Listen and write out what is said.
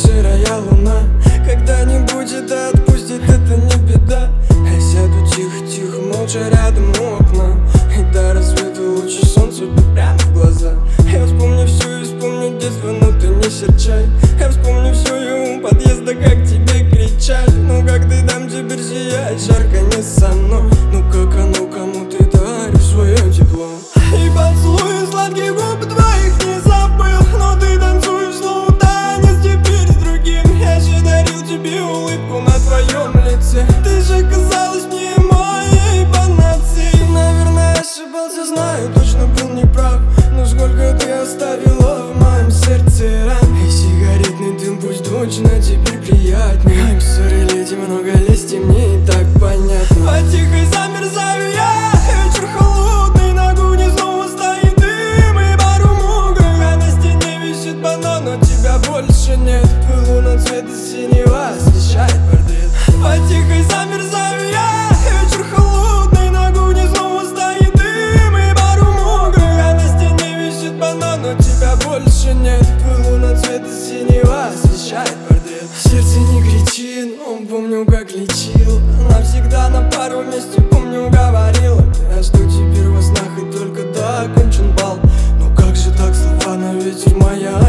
сырая луна. Когда-нибудь это отпустит, это не беда. Я сяду тихо-тихо, молча рядом у окна, и до рассвета лучи солнца прямо в глаза. Я вспомню все и вспомню детство, но ты не серчай. Я вспомню все и у подъезда, как тебе кричать. Ну как ты там теперь сияешь, жарко не со мной. Ну как оно, кому ты даришь свое тепло. И поцелуй сладких губ твоих не забыл, но ты танцуешь словно танец теперь с другим. Я же дарил тебе улыбку на твоем лице. Ты же казалась мне моей панацеей. Наверное, ошибался, знаю, точно был неправ. Но сколько ты оставила в моем сердце ран. И сигаретный дым пусть точно теперь приятнее. I'm sorry, леди, много лести, мне и так понятно. А тихо замерзаю я, вечер холодный, на кухне снова стоит дым и пару мугров. А на стене висит банан, но тебя больше нет. Твой луна цвета синего освещает портрет. А тихо замерзаю я, вечер холодный, на кухне снова стоит дым и пару мугров. А на стене висит банан, но тебя больше нет. Твой луна цвета синего освещает портрет. Сердце не кричит, но помню, как лечил. Навсегда на пару вместе, помню, говорила. Я жду теперь во снах, и только да, окончен бал. Но как же так, слова на ветер, моя